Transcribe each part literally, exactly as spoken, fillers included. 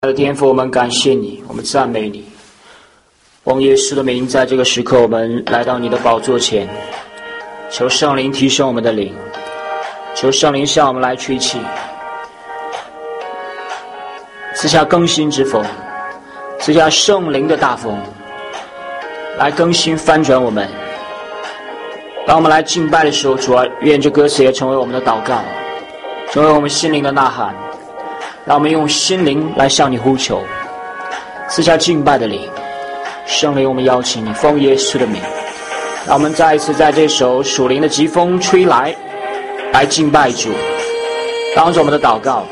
的天父，我们感谢你，我们赞美你。奉耶稣的名，在这个时刻，我们来到你的宝座前，求圣灵提升我们的灵，求圣灵向我们来吹气，赐下更新之风，赐下圣灵的大风，来更新翻转我们。当我们来敬拜的时候，主啊，愿这歌词也成为我们的祷告，成为我们心灵的呐喊。让我们用心灵来向你呼求，赐下敬拜的灵。圣灵，我们邀请你，奉耶稣的名，让我们再一次在这首属灵的疾风吹来，来敬拜主，当着我们的祷告。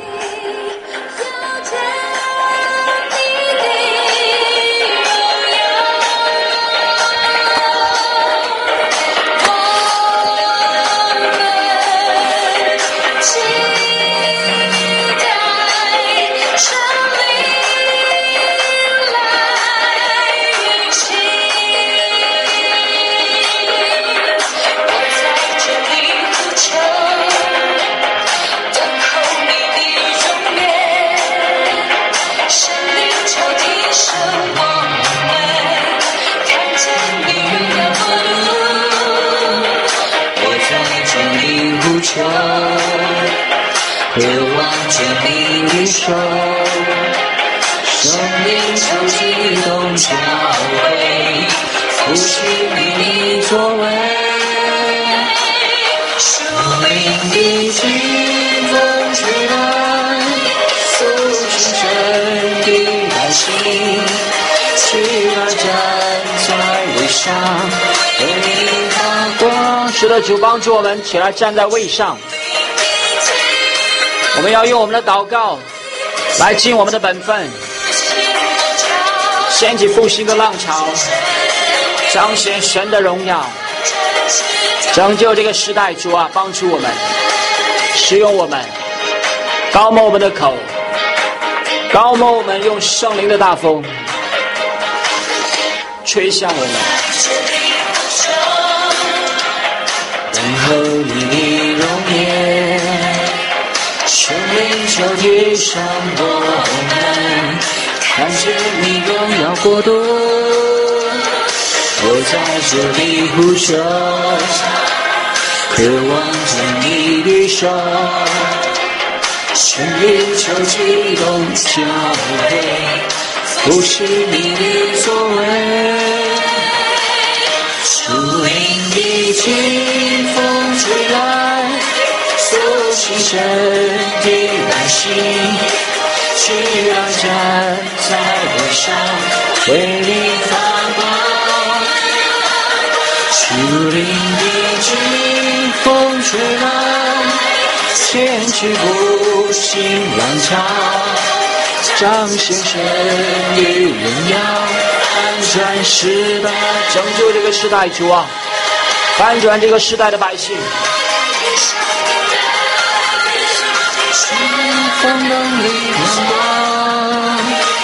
渴望着你的手，生命就激动交汇，复兴你作为，生命的清风吹来，苏醒神的百姓，起来站在位上，为你发光。 是的，主帮助我们起来站在位上。我们要用我们的祷告来尽我们的本分，掀起复兴的浪潮，彰显神的荣耀，拯救这个时代。主啊，帮助我们，使用我们，高摩我们的口，高摩我们用圣灵的大风吹向我们， 等候你的容颜，生命就提升我们，看见你荣耀国度，我在这里呼求，渴望着你的手，生命就激动交汇，复兴你的作为，属灵的清风吹来，苏醒神的百姓，起来站在位上，为你发光。属灵的清风吹来，掀起复兴浪潮，彰显神的荣耀，翻转时代， 拯救这个时代。主啊，翻转这个时代的百姓。 风能力阳光，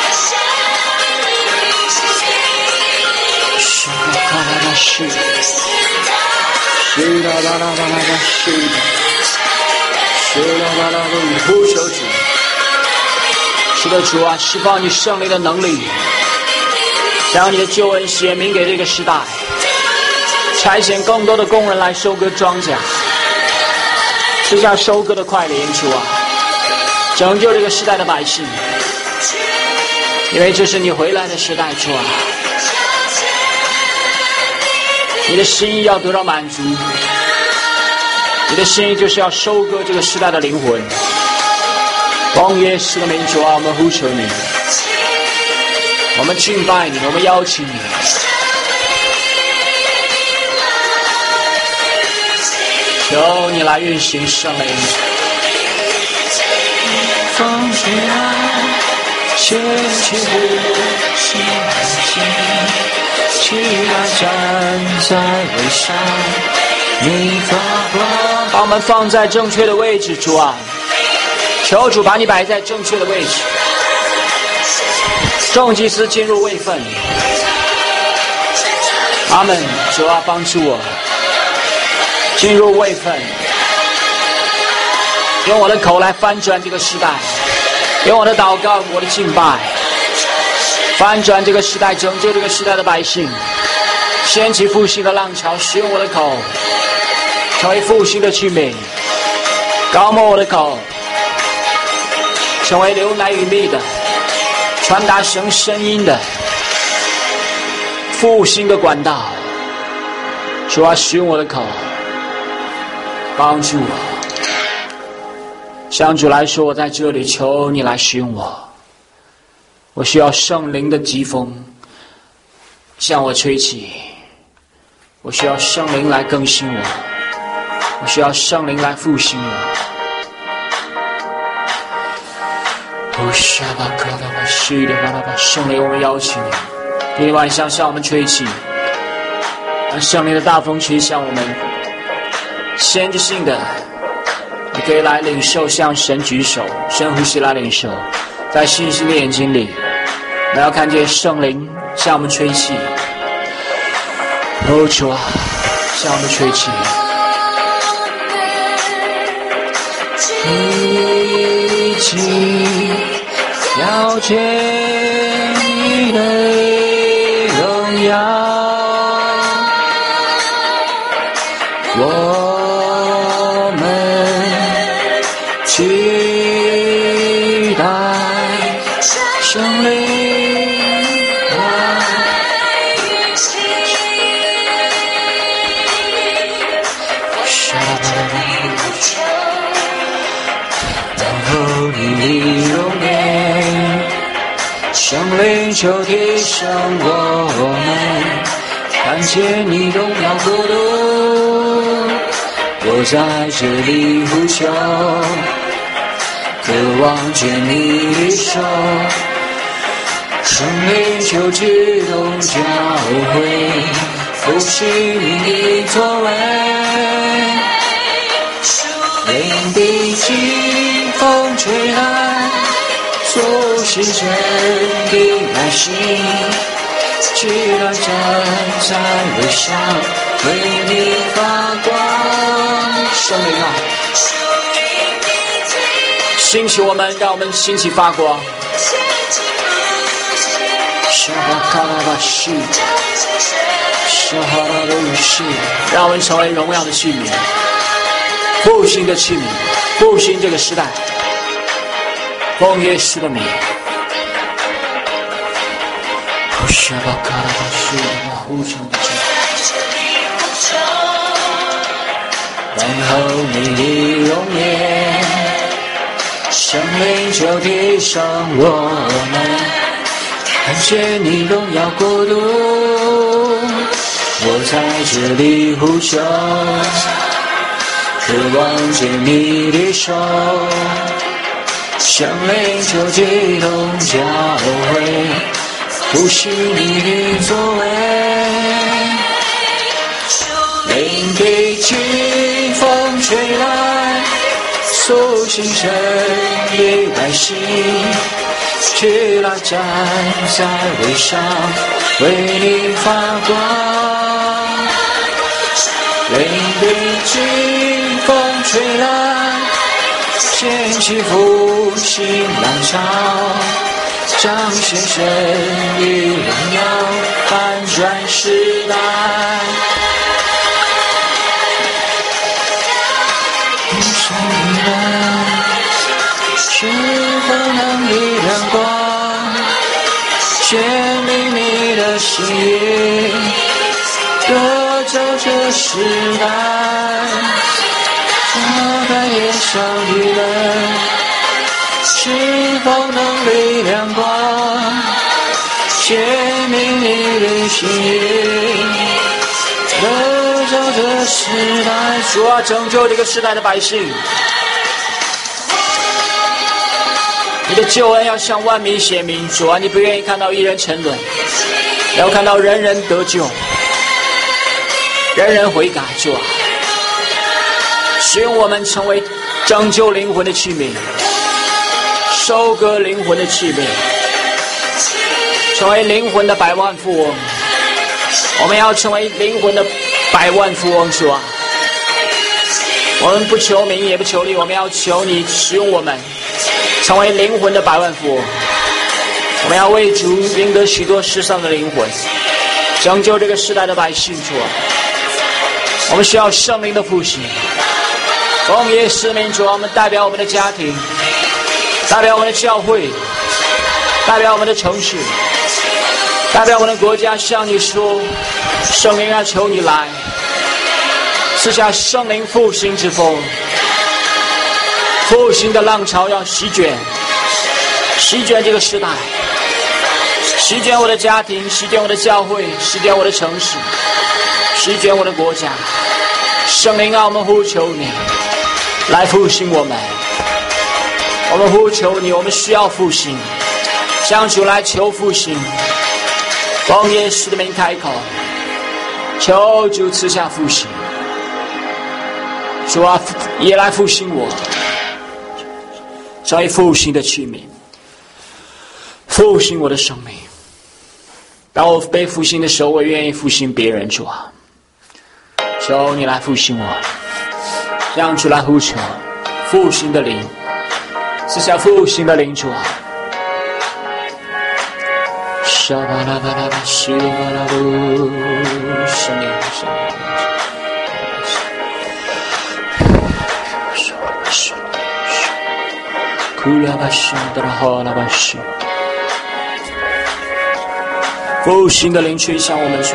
是的巴拉巴是的，是的巴拉巴拉巴是的，是的巴拉巴拉呼求主。 是的，主啊，释放你圣灵的能力，将你的救恩显明给这个时代，差遣更多的工人来收割庄稼，赐下收割的快灵。主啊，拯救这个时代的百姓，因为这是你回来的时代。主啊，你的心意要得到满足，你的心意就是要收割这个时代的灵魂。奉耶稣的名，主啊，我们呼求你，我们敬拜你，我们邀请你。求你来运行圣灵， 风吹来，掀起复兴百姓，起来站在位上，你发光。 把我们放在正确的位置。主啊，求主把你摆在正确的位置，众祭司进入位分。阿们。主啊，帮助我进入位分，用我的口来翻转这个时代， 用我的祷告，我的敬拜，翻转这个时代，拯救这个时代的百姓，掀起复兴的浪潮。使用我的口，成为复兴的器皿，高抹我的口，成为流奶与蜜的，传达神声音的复兴的管道。主啊，使用我的口，帮助我。向主来说，我在这里，求你来使用我。我需要圣灵的疾风向我吹起，我需要圣灵来更新我，我需要圣灵来复兴我。圣灵，我们邀请你，今天晚上向我们吹起，让圣灵的大风吹向我们。先知性的，你可以来领受，向神举手，深呼吸来领受。在信心的眼睛里，我们要看见圣灵向我们吹气。哦，主啊，向我们吹气。一起要见你的荣耀，我们期待圣灵来然后你容颜，圣灵就提升我们，看见你荣耀国度。我在这里呼求，渴望见你的手，圣灵就激动教会，复兴你的作为。灵的清风吹来，苏醒神的百姓，居然站在位上，为你发光。圣灵啊，兴起我们，让我们兴起发光。沙巴卡拉巴西，沙哈拉鲁西，让我们成为荣耀的器皿，复兴的器皿，复兴这个时代。奉耶稣的名。沙巴卡拉巴西，无穷的主。然后你的容颜，圣灵就提升我们，看见你荣耀国度。我在这里呼求，渴望见你的手，圣灵就激动教会，复兴你的作为。灵的清风吹来，苏醒神的百姓，去了站在位上，为你发光。灵的清风吹来，掀起复兴浪潮，彰显神的荣耀，翻转时代。圣灵是否能以亮光显明你的心意，得救这时代，这代夜上的人是否能以亮光显明你的心意，得救这时代。主啊，拯救这个时代的百姓，你的救恩要向万民显明。主啊，你不愿意看到一人沉沦，要看到人人得救，人人悔改。主啊，使用我们成为拯救灵魂的器皿，收割灵魂的器皿，成为灵魂的百万富翁。我们要成为灵魂的百万富翁。主啊，我们不求名也不求利，我们要求你使用我们， 成为灵魂的百万富翁。我们要为主赢得许多世上的灵魂，拯救这个时代的百姓。主啊，我们需要圣灵的复兴。奉耶稣名，主啊，我们代表我们的家庭，代表我们的教会，代表我们的城市，代表我们的国家，向你说，圣灵啊，求你来，赐下圣灵复兴之风，复兴的浪潮要席卷，席卷这个时代，席卷我的家庭，席卷我的教会，席卷我的城市，席卷我的国家。圣灵啊，我们呼求你来复兴我们，我们呼求你，我们需要复兴，向主来求复兴。奉耶稣的名开口，求主赐下复兴。主啊，也来复兴我，成为复兴的器皿，复兴我的生命。当我被复兴的时候，我愿意复兴别人。主啊，求你来复兴我，让主来呼求复兴的灵，赐下复兴的灵。主啊，沙巴拉巴拉巴西里巴拉布，圣灵，圣灵，库拉巴西达拉哈拉巴西，复兴的灵吹向我们。主，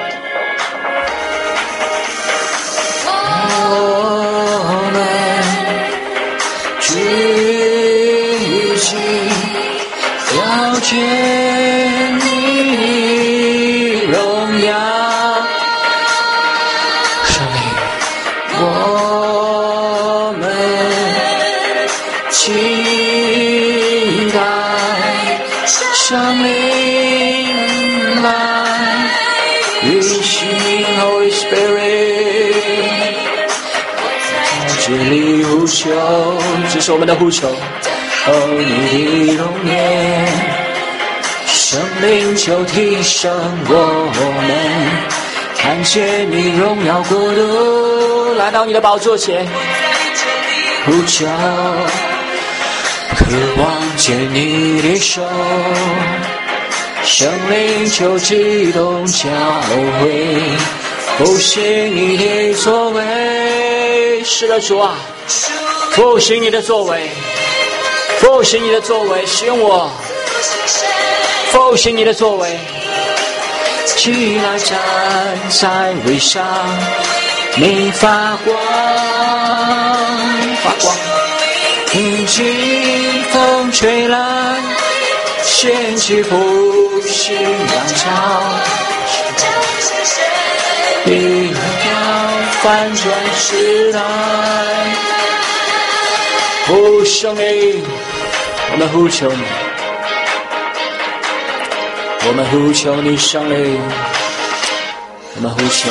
我们举起要见你荣耀，圣灵，我们期待圣灵来运行 Holy Spirit， 在这里呼求，这是我们的呼求。哦，你的容颜，生命就提升我们，看见你荣耀国度，来到你的宝座前，呼求，渴望见你的手，生灵就激动教会，复兴你的作为。是的，主啊，复兴你的作为，复兴你的作为，使用我，复兴你的作为，起来站在位上，你发光，发光，听清风吹来，掀起复兴浪潮，你要翻转时代。哦，圣灵，我们呼求你，我们呼求你，圣灵，我们呼求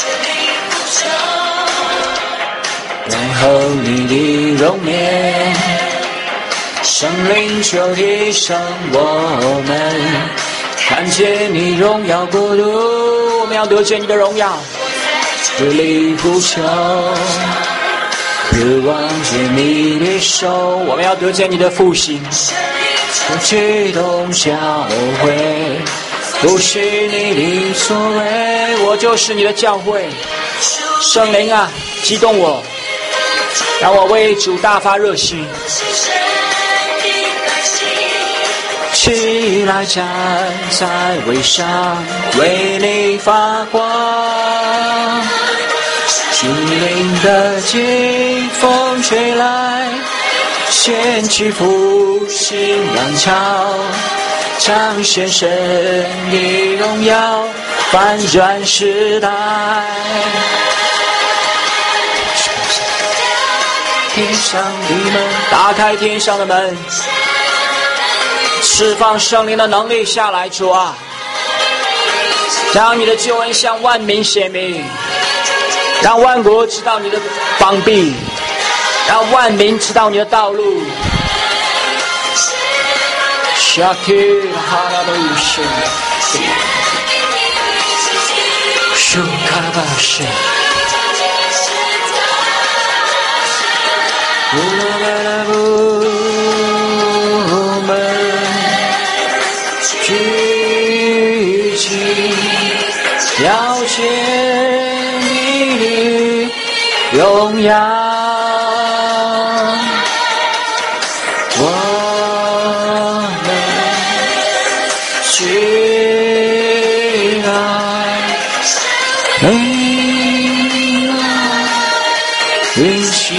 你，然后你的容颜，圣灵就提升我们，看见你荣耀国度，我们要得见你的荣耀，这里呼求，渴望见你的手，我们要得见你的复兴，激动教会，复兴你的作为，我就是你的教会。圣灵啊，激动我，让我为主大发热心，起来站在位上，为你发光，主灵的劲风吹来，掀起复兴浪潮，彰显神的荣耀，翻转时代。天上的门，打开天上的门，释放圣灵的能力下来。主啊，让你的救恩向万民显明，让万国知道你的膀臂，让万民知道你的道路。Shakir Harabashi Shukarabashi Ulalabu 举起要见你的荣耀，我们起来，领来运行，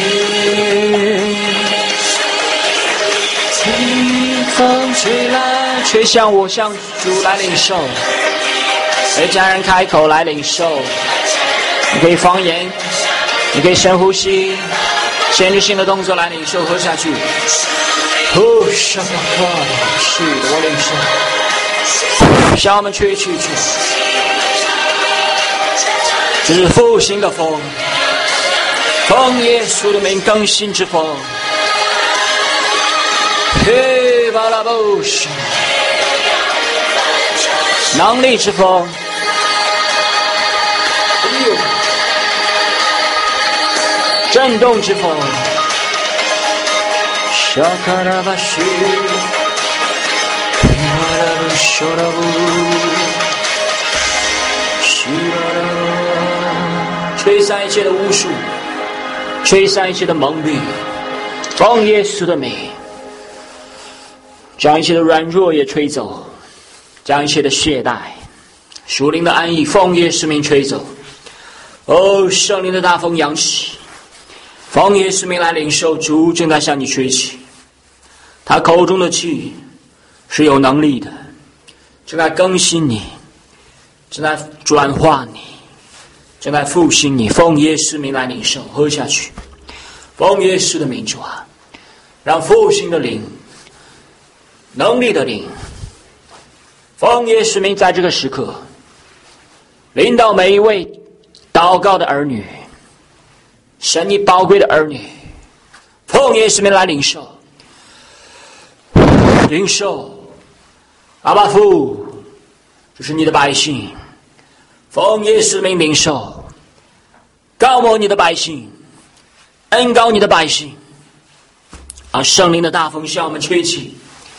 清风吹来，吹向我，向主来领受。为家人开口来领受，你可以方言，你可以深呼吸，限制性的动作来领受，喝下去。哦，什么话？是的，我领受。向我们吹去去，这是复兴的风，奉耶稣的名更新之风。嘿，巴拉布什，能力之风。震动之风，沙卡拉巴西，马拉布修拉布，西拉拉，吹散一切的巫术，吹散一切的蒙蔽，奉耶稣的名，将一切的软弱也吹走，将一切的懈怠，属灵的安逸，奉耶稣名吹走。哦，圣灵的大风扬起，奉耶稣名来领受，主正在向你吹起，他口中的气是有能力的，正在更新你，正在转化你，正在复兴你，奉耶稣名来领受，喝下去。奉耶稣的名，主啊，让复兴的灵，能力的灵，奉耶稣名在这个时刻领导每一位祷告的儿女，神你宝贵的儿女，奉耶稣名来领受，领受，阿爸父，这是你的百姓，奉耶稣名领受，膏抹你的百姓，恩膏你的百姓，啊，圣灵的大风向我们吹起，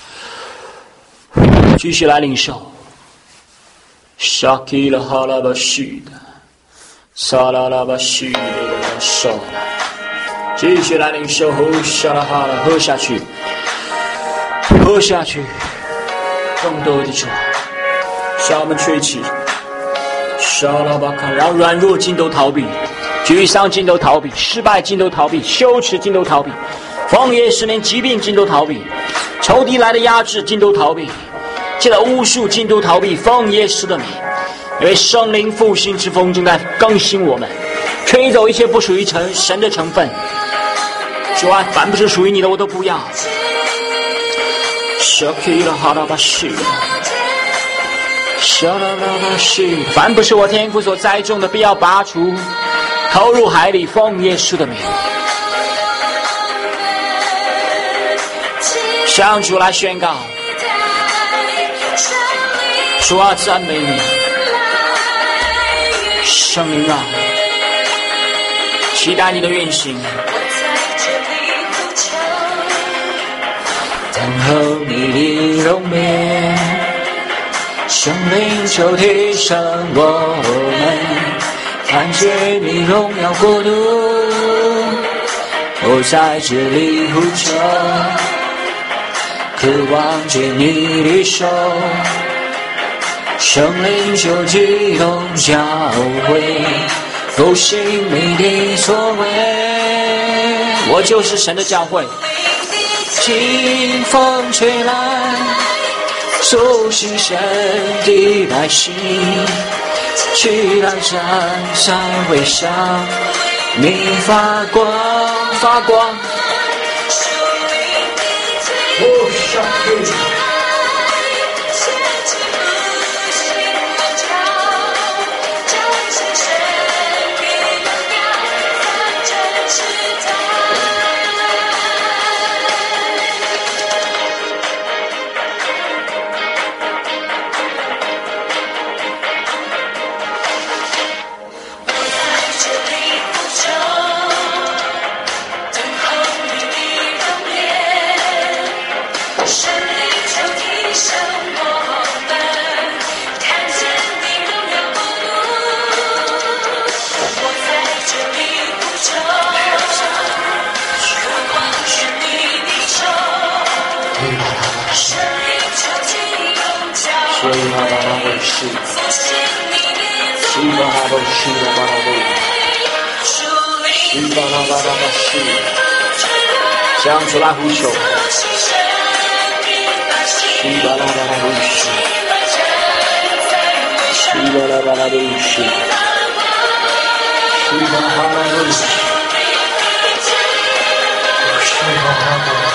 继续来领受，沙基拉哈拉巴西的。萨拉拉巴西的手，继续来领受，沙拉哈拉，喝下去，喝下去，更多的主，向我们吹起，沙拉巴卡，让软弱尽都逃避，沮丧尽都逃避，失败尽都逃避，羞耻尽都逃避，荒野十年疾病尽都逃避，仇敌来的压制尽都逃避，借着巫术尽都逃避，奉耶稣的名。因为圣灵复兴之风正在更新我们，吹走一切不属于神神的成分。主啊，凡不是属于你的，我都不要。凡不是我天父所栽种的，必要拔除，投入海里，奉耶稣的名。向主来宣告，主啊，赞美你。圣灵啊，期待你的运行，等候你的容面，圣灵就提升我们，看见你荣耀国度，我在这里呼求，渴望见你的手。圣灵就激动教会，复兴你的作为。我就是神的教会。清风吹来，苏醒神的百姓，起来站在位上，你发光发光。哦，上帝。 神灵西巴拉巴拉西，西巴拉巴西巴拉巴，西巴拉巴拉巴西，向主来呼求，西巴拉巴拉西，西巴拉巴拉西，西巴拉巴拉西，西巴拉巴拉。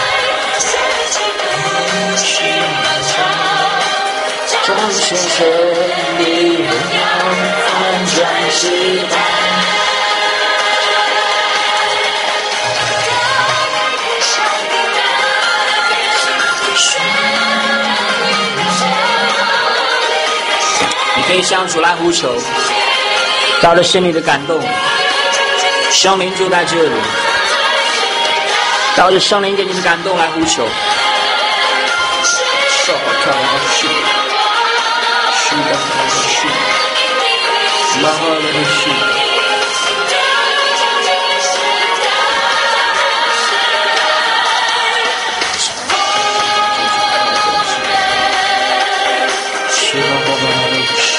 彰显神的荣耀，翻转时代。你可以向主来呼求，带着心里的感动，圣灵就在这里，带着圣灵给你的感动来呼求。手跳来去。西巴拉巴西，拉巴拉巴西，西巴拉巴西，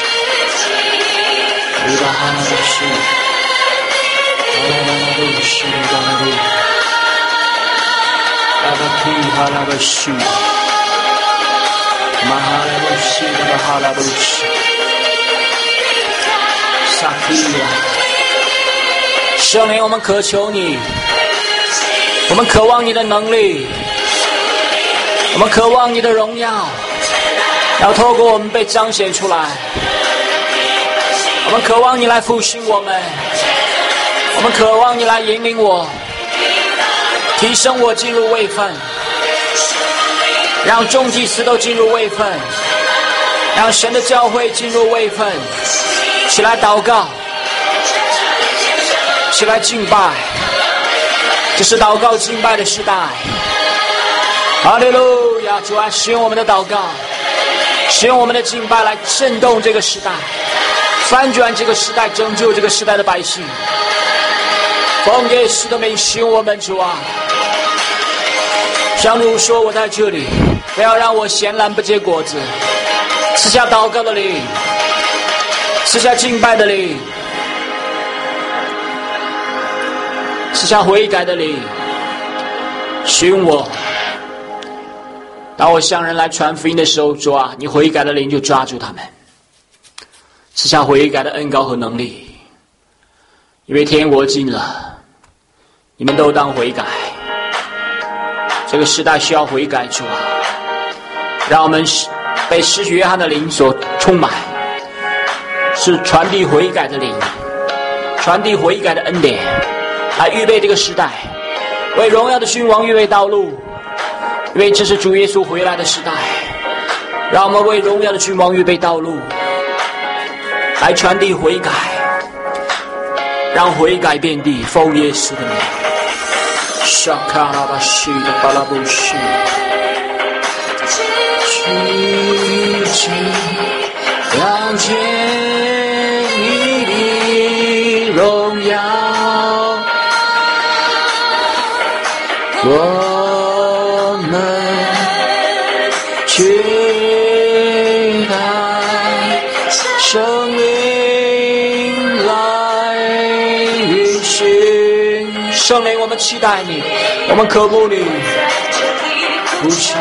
西巴拉巴西，拉巴拉巴西，拉巴拉，拉巴提哈拉巴西。马哈拉布西，马哈拉布西，萨提亚，圣灵，我们渴求你，我们渴望你的能力，我们渴望你的荣耀，要透过我们被彰显出来。我们渴望你来复兴我们，我们渴望你来引领我，提升我进入位分。让众祭司都进入位分，让神的教会进入位分，起来祷告，起来敬拜，这是祷告敬拜的时代。哈利路亚！主啊，使用我们的祷告，使用我们的敬拜来震动这个时代，翻转这个时代，拯救这个时代的百姓。奉耶稣的名，使用我们，主啊！像主说，我在这里，不要让我闲懒不结果子，赐下祷告的灵，赐下敬拜的灵，赐下悔改的灵，使用我。当我向人来传福音的时候，主啊，你悔改的灵就抓住他们，赐下悔改的恩膏和能力，因为天国近了，你们都当悔改。这个时代需要悔改，主啊，让我们被施洗约翰的灵所充满，是传递悔改的灵，传递悔改的恩典，来预备这个时代，为荣耀的君王预备道路，因为这是主耶稣回来的时代，让我们为荣耀的君王预备道路，来传递悔改，让悔改遍地，奉耶稣的名。沙卡拉巴西的巴拉布西，去去了解你的荣耀，我们期待生命来运行。圣灵，我们期待你，我们渴慕你，呼求，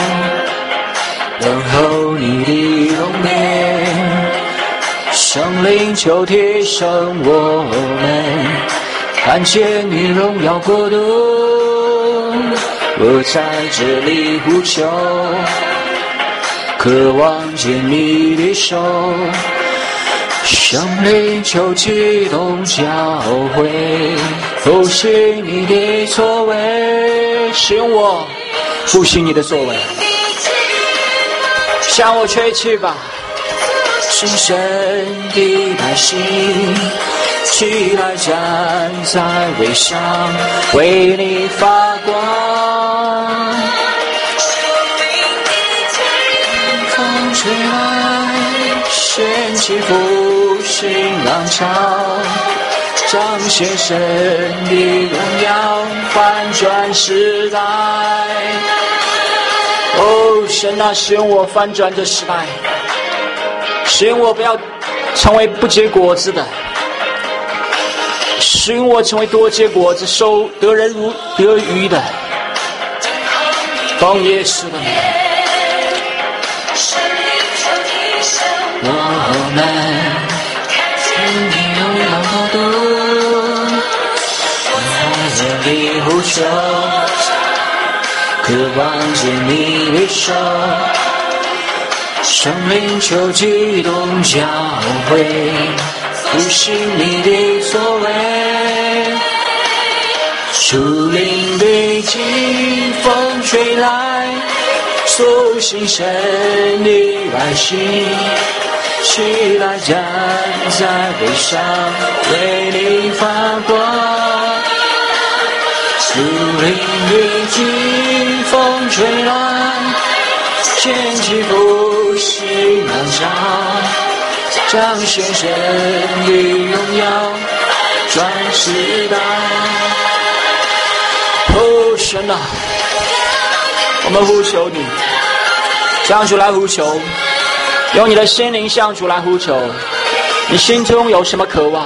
等候你的容颜。圣灵，求提升我们，看见你荣耀国度。我在这里呼求，渴望见你的手。圣灵，求激动教会，复兴你的作为，使用我，复兴你的作为，向我吹气吧，新生的百姓，起来站在位上，为你发光，风吹来，掀起复兴浪潮，彰显神的荣耀，翻转时代。哦， 哦，神啊，使用我翻转这时代，使用我不要成为不结果子的，使用我成为多结果子、收得人如得鱼的。奉耶稣的名， 我们看你拥有高度，我在这里呼求，渴望见你的手，生灵求激动教会，复兴你的作为，树林的清风吹来，苏醒神的百姓，起来站在北上，为你发光。树林的清风吹来，掀起复兴浪潮，彰显神的荣耀，转世代。 哦，神啊，我们呼求你，向主来呼求，用你的心灵向主来呼求。你心中有什么渴望？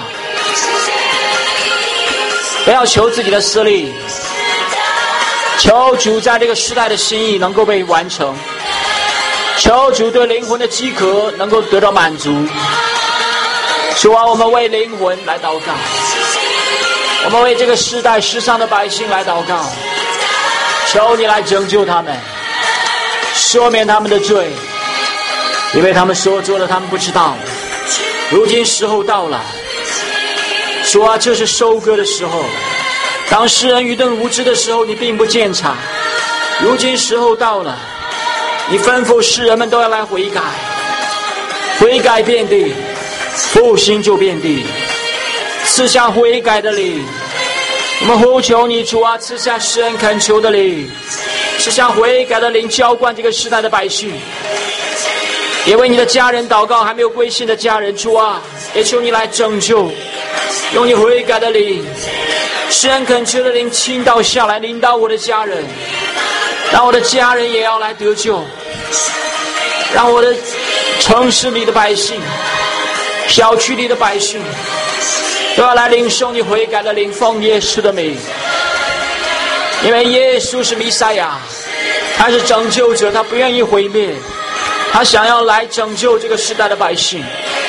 不要求自己的私利，求主在这个时代的心意能够被完成，求主对灵魂的饥渴能够得到满足。主啊，我们为灵魂来祷告，我们为这个时代世上的百姓来祷告，求你来拯救他们，赦免他们的罪，因为他们所做的他们不知道。如今时候到了，主啊，这是收割的时候，当世人愚钝无知的时候，你并不鉴察。如今时候到了，你吩咐世人们都要来悔改，悔改遍地，复兴就遍地，赐下悔改的灵。我们呼求你，主啊，赐下世人恳求的灵，赐下悔改的灵，浇灌这个时代的百姓。也为你的家人祷告，还没有归信的家人，主啊，也求你来拯救，用你悔改的灵，世人恳求的灵倾倒下来，临到我的家人，让我的家人也要来得救，让我的城市里的百姓，小区里的百姓都要来领受你悔改的灵，奉耶稣的名。因为耶稣是弥赛亚，他是拯救者，他不愿意毁灭，他想要来拯救这个时代的百姓。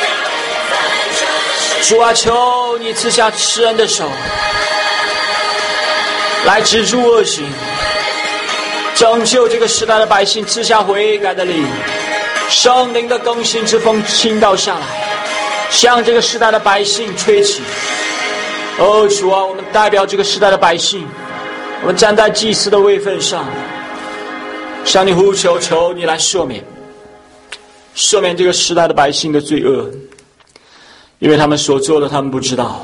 主啊，求你赐下施恩的手，来止住恶行，拯救这个时代的百姓，赐下悔改的灵，圣灵的更新之风倾倒下来，向这个时代的百姓吹起。哦，主啊，我们代表这个时代的百姓，我们站在祭司的位分上，向你呼求，求你来赦免赦免这个时代的百姓的罪恶，因为他们所做的他们不知道。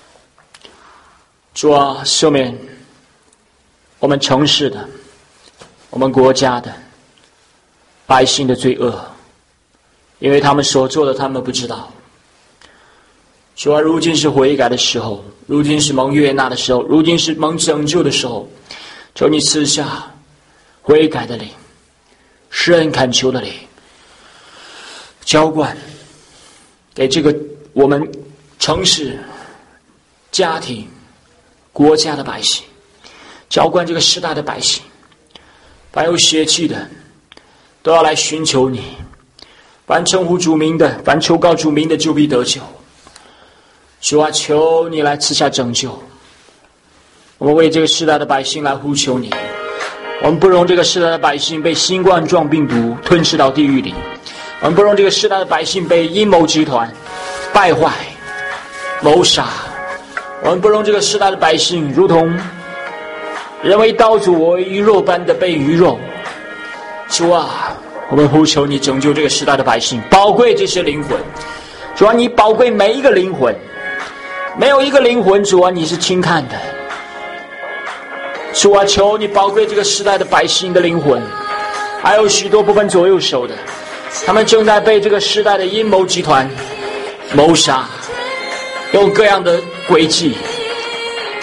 主啊，赦免我们城市的，我们国家的百姓的罪恶，因为他们所做的他们不知道。主啊，如今是悔改的时候，如今是蒙悦纳的时候，如今是蒙拯救的时候，求你赐下悔改的灵，施恩恳求的灵，浇灌给这个我们城市、家庭、国家的百姓，浇灌这个时代的百姓，凡有血气的都要来寻求你，凡称呼主名的，凡求告主名的，就必得救。主啊，求你来赐下拯救，我们为这个时代的百姓来呼求你。我们不容这个时代的百姓被新冠状病毒吞噬到地狱里，我们不容这个时代的百姓被阴谋集团败坏谋杀，我们不容这个时代的百姓如同人为刀俎我为鱼肉般的被鱼肉。主啊，我们呼求你拯救这个时代的百姓，宝贵这些灵魂。主啊，你宝贵每一个灵魂，没有一个灵魂，主啊，你是轻看的。主啊，求你宝贵这个时代的百姓的灵魂，还有许多部分左右手的，他们正在被这个时代的阴谋集团谋杀，用各样的诡计，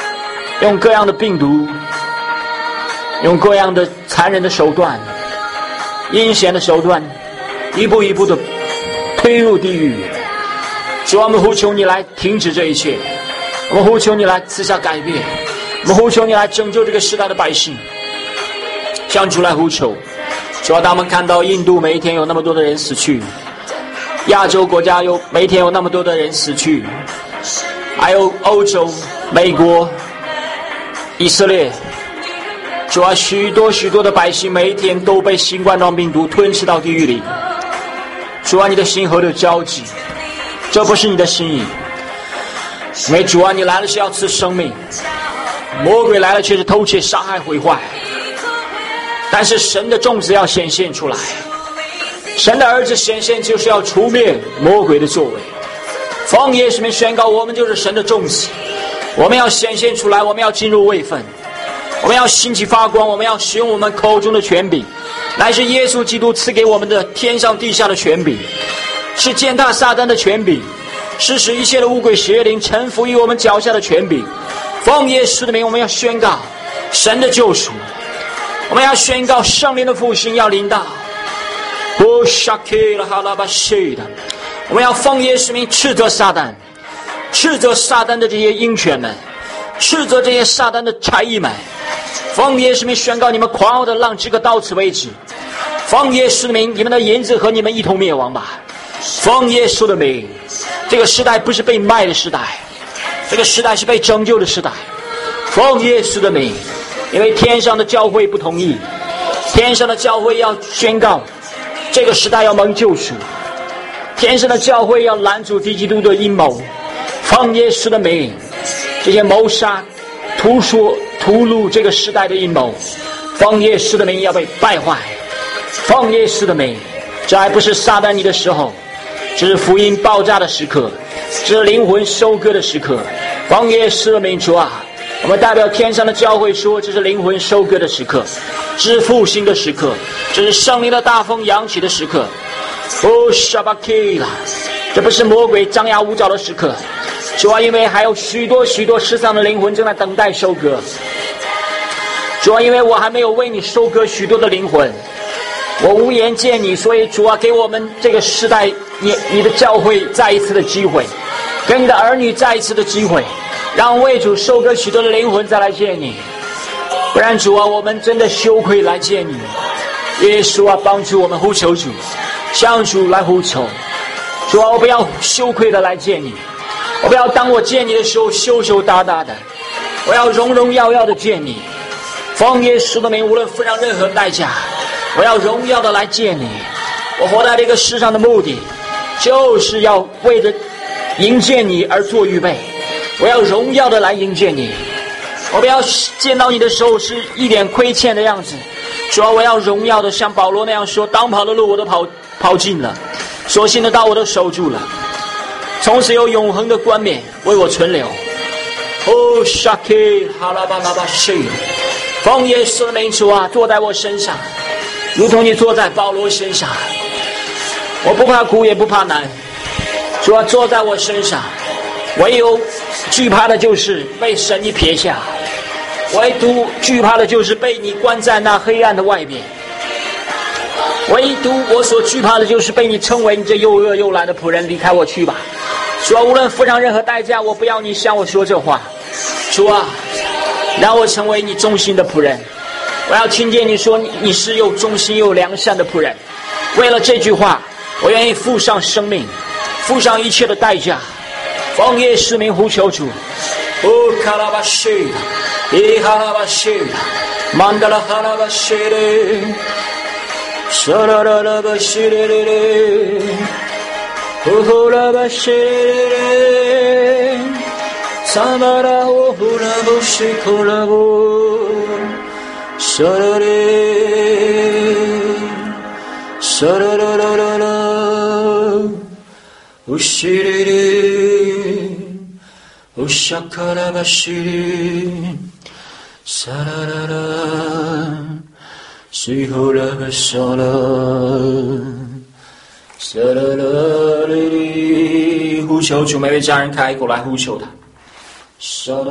用各样的病毒，用各样的残忍的手段阴险的手段，一步一步的推入地狱。主啊，我们呼求你来停止这一切，我们呼求你来赐下改变，我们呼求你来拯救这个时代的百姓。向主来呼求。主啊，当我们看到印度每一天有那么多的人死去，亚洲国家有每一天有那么多的人死去，还有欧洲、美国、以色列，主啊，许多许多的百姓每一天都被新冠状病毒吞噬到地狱里。主啊，你的心何等焦急，这不是你的心意。因为主啊，你来了是要赐生命，魔鬼来了却是偷窃、杀害、毁坏。但是神的种子要显现出来，神的儿子显现就是要除灭魔鬼的作为。奉耶稣名宣告，我们就是神的种子，我们要显现出来，我们要进入位分，我们要兴起发光，我们要使用我们口中的权柄，乃是耶稣基督赐给我们的天上地下的权柄，是践踏撒旦的权柄，是使一切的污鬼邪灵臣服于我们脚下的权柄。奉耶稣的名，我们要宣告神的救赎，我们要宣告圣灵的复兴要临到。我们要奉耶稣名斥责撒旦，斥责撒旦的这些鹰犬们，斥责这些撒旦的差役们。奉耶稣名宣告，你们狂傲的浪这个到此为止。奉耶稣的名，你们的银子和你们一同灭亡吧。奉耶稣的名，这个时代不是被卖的时代，这个时代是被拯救的时代。奉耶稣的名，因为天上的教会不同意，天上的教会要宣告这个时代要蒙救赎，天上的教会要拦阻敌基督的阴谋。奉耶稣的名，这些谋杀、屠说、屠戮这个时代的阴谋，奉耶稣的名要被败坏。奉耶稣的名，这还不是撒旦你的时候，这是福音爆炸的时刻，这是灵魂收割的时刻。奉耶稣的名，主啊，我们代表天上的教会说，这是灵魂收割的时刻，这是复兴的时刻，这是圣灵的大风扬起的时刻。哦，沙巴基拉，这不是魔鬼张牙舞爪的时刻。主啊，因为还有许多许多世上的灵魂正在等待收割。主啊，因为我还没有为你收割许多的灵魂，我无颜见你，所以主啊，给我们这个时代，你你的教会再一次的机会，给你的儿女再一次的机会，让为主收割许多的灵魂再来见你。不然主啊，我们真的羞愧来见你。耶稣啊，帮助我们呼求主，向主来呼求。主啊，我不要羞愧的来见你，我不要当我见你的时候羞羞答答的，我要荣荣耀耀的见你。奉耶稣的名，无论付上任何代价，我要荣耀的来见你。我活在这个世上的目的，就是要为着迎接你而做预备。我要荣耀的来迎接你，我不要见到你的时候是一脸亏欠的样子。主啊，我要荣耀的像保罗那样说，当跑的路我都跑跑尽了，所信的道我都守住了，从此有永恒的冠冕为我存留。哦，沙克哈拉巴拉巴西，奉耶稣的名，主啊，坐在我身上，如同你坐在保罗身上。我不怕苦也不怕难，主啊，坐在我身上，唯有惧怕的就是被神你撇下，唯独惧怕的就是被你关在那黑暗的外面，唯独我所惧怕的就是被你称为你这又恶又懒的仆人，离开我去吧。主啊，无论付上任何代价，我不要你向我说这话。主啊，让我成为你忠心的仆人，我要听见你说你你是又忠心又良善的仆人。为了这句话，我愿意付上生命，付上一切的代价。奉耶稣名呼求主。哦，卡拉巴西拉，伊哈拉巴西拉，曼达拉哈拉巴西勒，沙拉拉拉巴西勒勒勒，呼呼拉巴西勒，萨玛拉呼呼拉布西库拉布，沙拉勒，沙拉拉拉拉拉，乌西勒勒。Ushakarabashi Sarara Sihulabasala Sarara 呼求主，每位家人开口来呼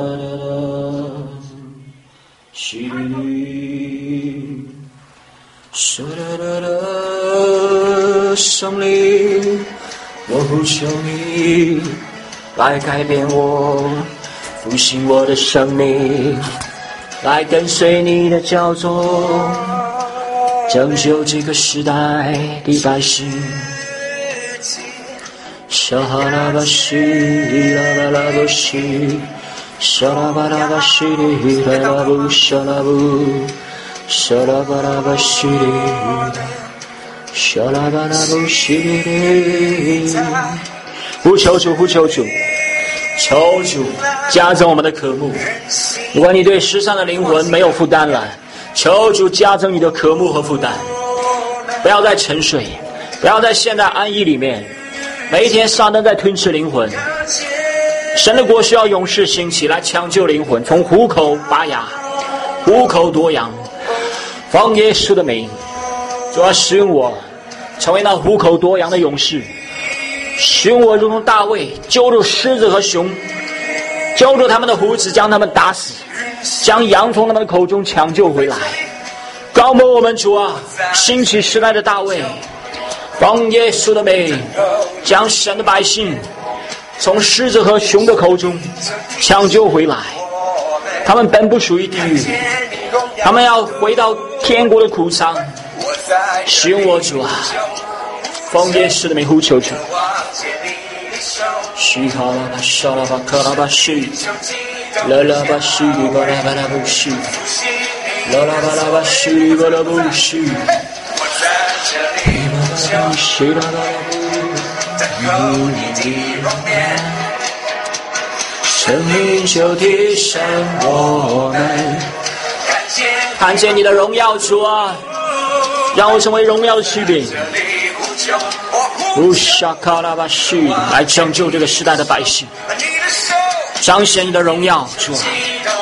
求他。Sarara Shiri 圣灵，我呼求你来改变我，复兴我的生命，来跟随你的教宗，拯救这个时代的百姓。沙拉巴西拉拉拉布西，沙拉巴拉巴西拉拉布沙拉布，沙拉巴拉巴西沙拉巴拉布西。呼求主，呼求主，求主加增我们的渴慕。如果你对世上的灵魂没有负担了，求主加增你的渴慕和负担，不要再沉睡，不要再陷在安逸里面。每一天撒旦在吞噬灵魂，神的国需要勇士兴起来抢救灵魂，从虎口拔牙，虎口夺羊。奉耶稣的名，主要使用我成为那虎口夺羊的勇士，使用我如同大卫揪住狮子和熊，揪住他们的胡子，将他们打死，将羊从他们的口中抢救回来。高摩我们主啊，兴起时代的大卫，奉耶稣的名，将神的百姓从狮子和熊的口中抢救回来。他们本不属于地狱，他们要回到天国的苦仓。使用我主啊，奉耶稣的名呼求主。西哈拉巴沙拉巴克拉巴西，拉拉巴西里巴拉巴拉布西，拉拉巴拉巴西里巴拉布西。生命就提升我们，看见你的荣耀，主啊，让我成为荣耀的器皿。乌沙卡拉巴西，来拯救这个时代的百姓，彰显你的荣耀，主啊。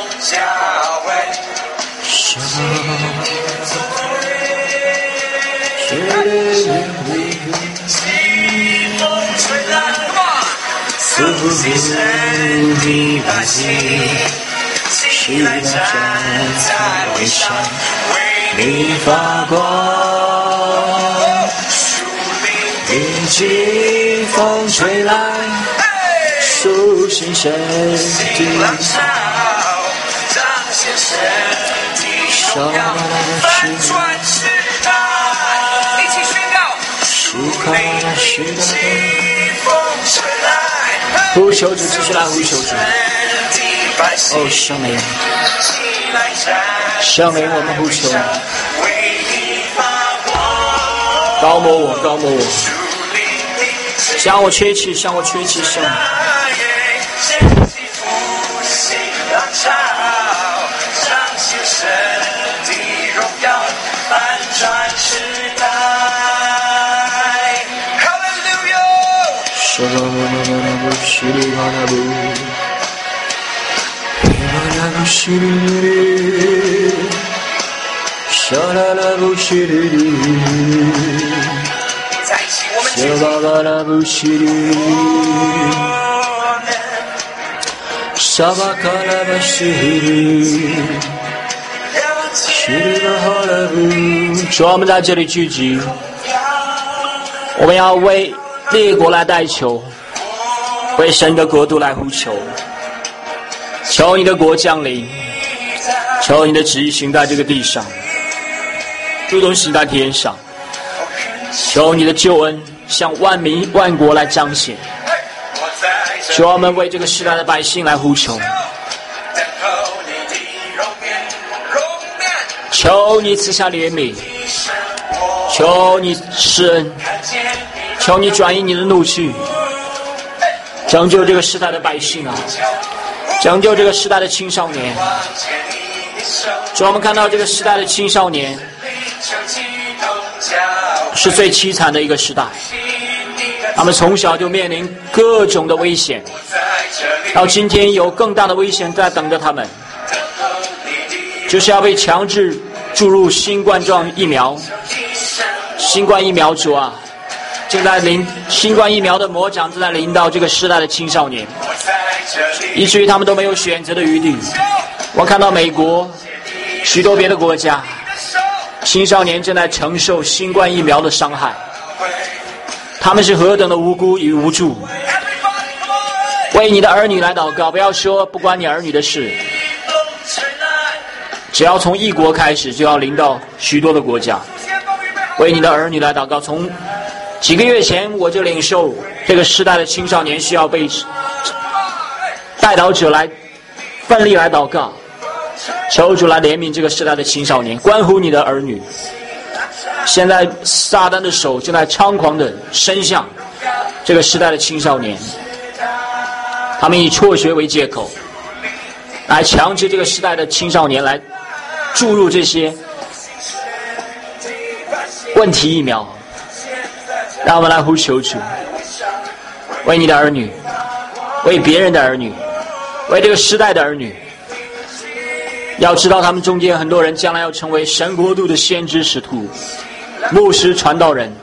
祝福你百姓，期待站在位上，你发光，迎疾风吹来，苏醒神的浪潮，彰显神的荣耀，翻转时代，一起宣告，属灵是逆风吹来。呼求主，继续来呼求主。哦，圣灵，圣灵，我们呼求，高摩我，高摩我，向我吹气，向我吹气，圣灵。沙拉巴拉布西里巴拉布，巴拉布西里，沙拉拉布西里，沙巴拉布西里，沙巴卡拉巴西里，西里巴哈拉布。主，我们在这里聚集，我们要为列国来代求，为神的国度来呼求，求你的国降临，求你的旨意行在这个地上，如同行在天上。求你的救恩向万民万国来彰显。求我们为这个时代的百姓来呼求，求你赐下怜悯，求你施恩，求你转移你的怒气，拯救这个时代的百姓啊，拯救这个时代的青少年。主，我们看到这个时代的青少年是最凄惨的一个时代，他们从小就面临各种的危险，到今天有更大的危险在等着他们，就是要被强制注入新冠状疫苗。新冠疫苗，主啊，正在临新冠疫苗的魔掌正在临到这个时代的青少年，以至于他们都没有选择的余地。我看到美国许多别的国家青少年正在承受新冠疫苗的伤害，他们是何等的无辜与无助。为你的儿女来祷告，不要说不关你儿女的事，只要从一国开始，就要临到许多的国家。为你的儿女来祷告。从几个月前我就领受这个时代的青少年需要被代祷者来奋力来祷告，求主来怜悯这个时代的青少年，关乎你的儿女。现在撒旦的手正在猖狂的伸向这个时代的青少年，他们以辍学为借口，来强制这个时代的青少年来注入这些问题疫苗。让我们来呼求主，为你的儿女，为别人的儿女，为这个时代的儿女。要知道他们中间很多人将来要成为神国度的先知使徒、牧师传道人，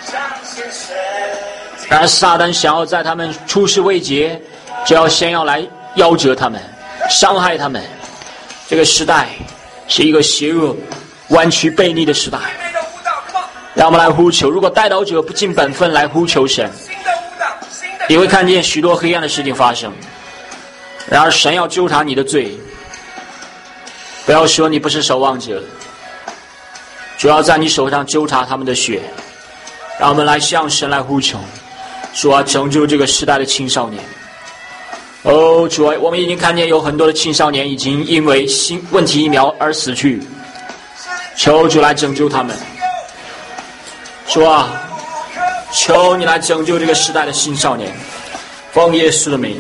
然而撒旦想要在他们出师未捷，就要先要来夭折他们，伤害他们。这个时代是一个邪恶弯曲悖逆的时代，让我们来呼求。如果代祷者不尽本分来呼求神，你会看见许多黑暗的事情发生。然而神要纠察你的罪，不要说你不是守望者，主要在你手上纠察他们的血。让我们来向神来呼求，主啊，拯救这个时代的青少年。哦，主啊，我们已经看见有很多的青少年已经因为新问题疫苗而死去，求主来拯救他们。主啊，求你来拯救这个时代的青少年，奉耶稣的名。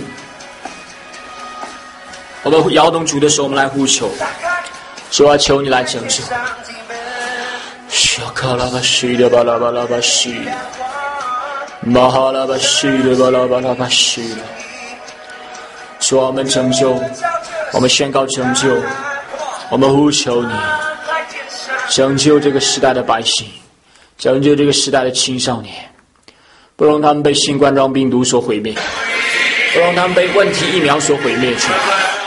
我们摇动主的手，我们来呼求，主啊，求你来拯救。沙卡拉巴西的巴拉巴拉巴西，马哈拉巴西的巴拉巴拉巴西。主啊，我们拯救，我们宣告拯救，我们呼求你，拯救这个时代的百姓，拯救这个时代的青少年，不容他们被新冠状病毒所毁灭，不容他们被问题疫苗所毁灭去。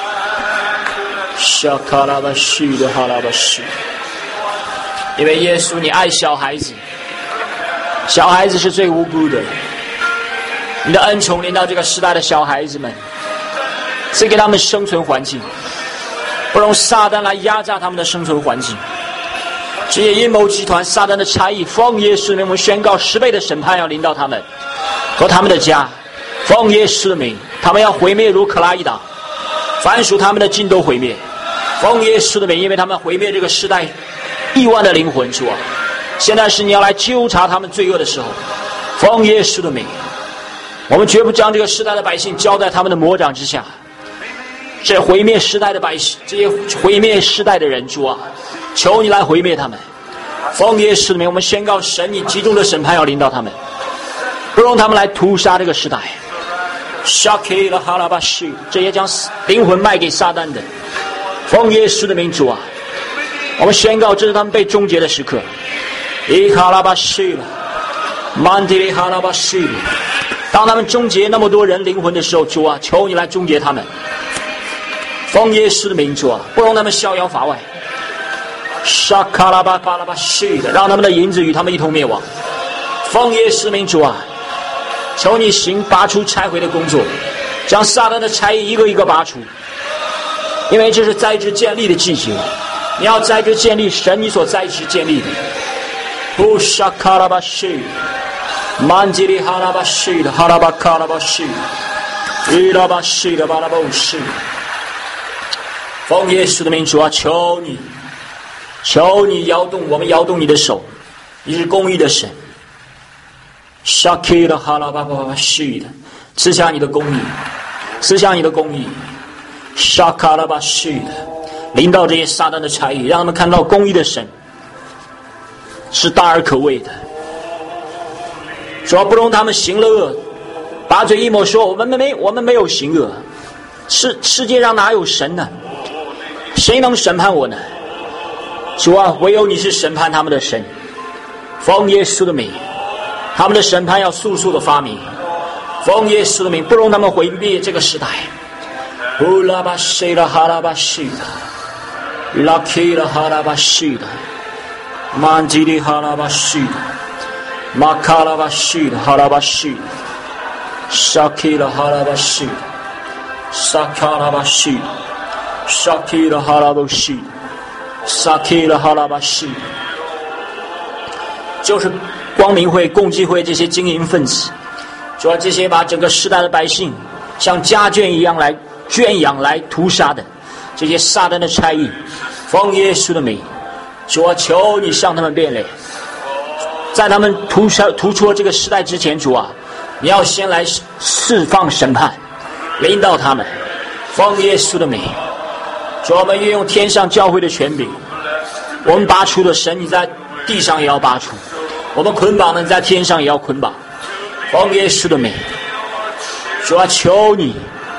沙卡拉巴西的哈拉巴西，因为耶稣你爱小孩子，小孩子是最无辜的，你的恩宠临到这个时代的小孩子们，赐给他们生存环境，不容撒旦来压榨他们的生存环境。这些阴谋集团撒旦的差役，奉耶稣的名，我们宣告十倍的审判要临到他们和他们的家，奉耶稣的名，他们要毁灭如可拉一党，凡属他们的尽都毁灭，奉耶稣的名，因为他们毁灭这个时代亿万的灵魂。主啊，现在是你要来纠察他们罪恶的时候，奉耶稣的名，我们绝不将这个时代的百姓交在他们的魔掌之下。这毁灭时代的百姓，这些毁灭时代的人，主啊，求你来毁灭他们，奉耶稣的名，我们宣告神你集中的审判要临到他们，不容他们来屠杀这个时代。Shaki la halabashi， 这些将灵魂卖给撒旦的，奉耶稣的名，主啊，我们宣告这是他们被终结的时刻。伊卡拉巴西了，曼迪里哈拉巴西了。当他们终结那么多人灵魂的时候，主啊，求你来终结他们。奉耶稣的名，主啊，不容他们逍遥法外。沙卡拉巴巴拉巴西的，让他们的银子与他们一同灭亡。奉耶稣的名，主啊，求你行拔出拆毁的工作，将撒旦的差役一个一个拔出，因为这是栽植建立的季节，你要栽植建立神你所栽植建立的。布沙卡拉巴西，曼吉里哈拉巴西的哈拉巴卡拉巴西，伊拉巴西的巴拉巴西。奉耶稣的名，主啊，求你，求你摇动我们，摇动你的手，你是公义的神。Shaki 的哈拉巴巴巴西的，赐下你的公义，赐下你的公义。Shaka 拉巴西的，临到这些撒旦的差役，让他们看到公义的神是大而可畏的。主要不容他们行了恶，把嘴一抹说我们没我们没有行恶，世世界上哪有神呢？谁能审判我呢？主啊，唯有你是审判他们的神。奉耶稣的名，他们的审判要速速的发明。奉耶稣的名，不容他们毁灭这个时代。乌拉巴西拉哈拉巴西的，拉基拉哈拉巴西的， 曼吉里哈拉巴西的，马卡拉巴西的哈拉巴西的，沙基拉哈拉巴西的，沙卡拉巴西的，沙基拉哈拉巴西的，沙基拉哈拉巴西的，就是光明会、共济会这些精英分子，主要这些把整个时代的百姓像家眷一样来圈养、来屠杀的这些撒旦的差役，奉耶稣的名。主啊，求你向他们变脸，在他们屠杀屠出这个时代之前，主啊，你要先来释放审判，领导他们，奉耶稣的名。主啊，我们运用天上教会的权柄，我们拔出的神，你在地上也要拔出；我们捆绑的，你在天上也要捆绑，奉耶稣的名。主啊，求你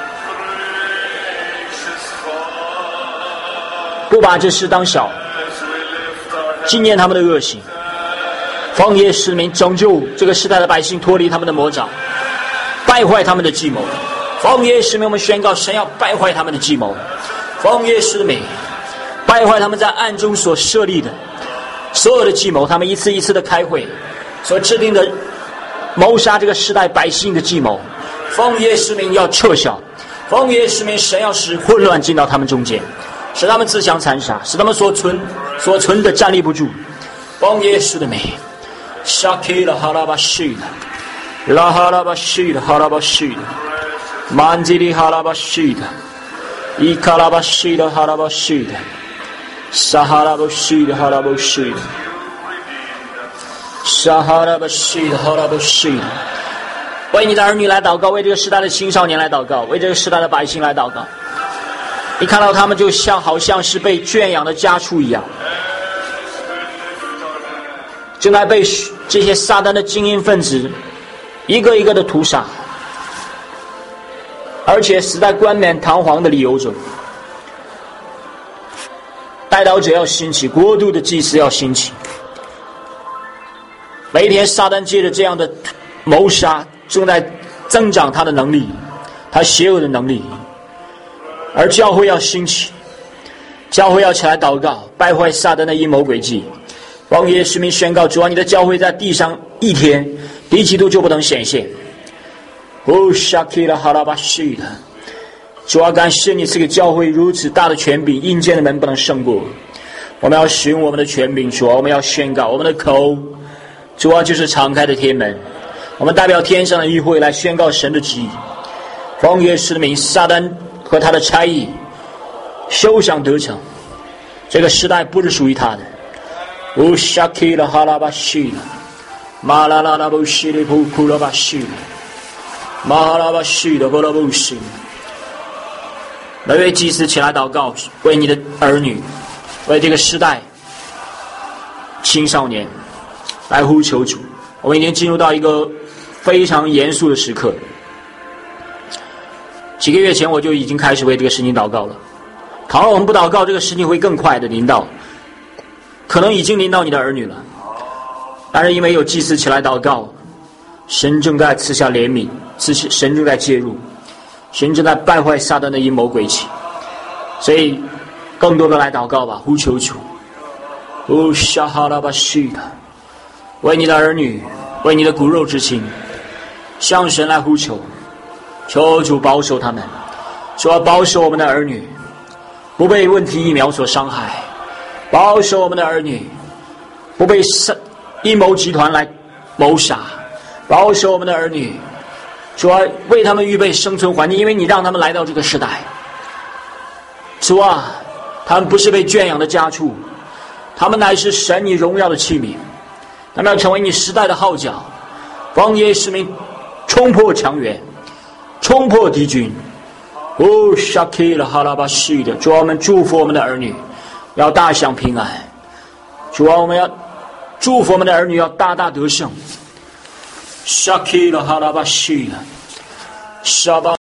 不把这事当小，纪念他们的恶行，奉耶稣名拯救这个时代的百姓脱离他们的魔爪，败坏他们的计谋。奉耶稣名，我们宣告神要败坏他们的计谋。奉耶稣名，败坏他们在暗中所设立的所有的计谋，他们一次一次的开会所制定的谋杀这个时代百姓的计谋，奉耶稣名要撤销。奉耶稣名，神要使混乱进到他们中间，使他们自相残杀，使他们所存所存的站立不住。奉耶稣的名，沙基拉哈拉巴西的，拉哈拉巴西的，哈拉巴西的，曼吉里哈拉巴西的，伊卡拉巴西的，哈拉巴西的，撒哈拉巴西的，哈拉巴西的，撒哈拉巴西的，哈拉巴西的。为你的儿女来祷告，为这个时代的青少年来祷告，为这个时代的百姓来祷告。你看到他们就像好像是被圈养的家畜一样，正在被这些撒旦的精英分子一个一个的屠杀，而且死在冠冕堂皇的理由中。代祷者要兴起，国度的祭司要兴起。每一天撒旦借着这样的谋杀正在增长他的能力，他邪恶的能力，而教会要兴起，教会要起来祷告，败坏撒旦的阴谋诡计。奉耶稣名宣告，主啊，你的教会在地上一天，敌基督就不能显现。哦，沙基拉哈拉巴西的，主啊，感谢你赐给教会如此大的权柄，阴间的门不能胜过。我们要使用我们的权柄，主啊，我们要宣告我们的口，主啊，就是敞开的天门。我们代表天上的议会来宣告神的旨意。奉耶稣的名，撒旦和他的差役休想得逞，这个时代不是属于他的。乌沙基拉哈拉巴西拉，马拉拉拉布西里布库拉巴西拉，马哈拉巴西的布拉布西。每位祭司起来祷告，为你的儿女，为这个时代青少年来呼求主。我们已经进入到一个非常严肃的时刻。几个月前我就已经开始为这个事情祷告了。倘若我们不祷告，这个事情会更快的临到，可能已经临到你的儿女了。但是因为有祭司起来祷告，神正在赐下怜悯，神正在介入，神正在败坏撒旦的阴谋诡计。所以更多的来祷告吧，呼求主。哦，沙哈拉巴西的，为你的儿女，为你的骨肉之亲，向神来呼求，求主保守他们，主要保守我们的儿女不被问题疫苗所伤害，保守我们的儿女不被阴谋集团来谋杀，保守我们的儿女，主要为他们预备生存环境，因为你让他们来到这个时代。主啊，他们不是被圈养的家畜，他们乃是神你荣耀的器皿，他们要成为你时代的号角。奉耶稣名冲破强援，冲破敌军。哦，沙基拉哈拉巴西的，主啊，我们祝福我们的儿女要大享平安。主啊，我们要祝福我们的儿女要大大得胜。沙基拉哈拉巴西的，沙巴。